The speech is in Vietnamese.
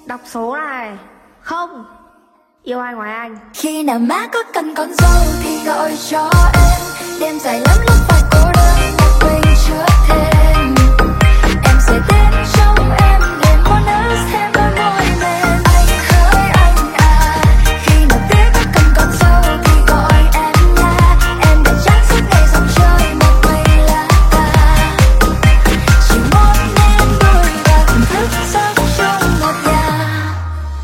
Đọc số này. Không yêu ai ngoài anh. Khi nào má có cần con dâu thì gọi cho em. Đêm dài lắm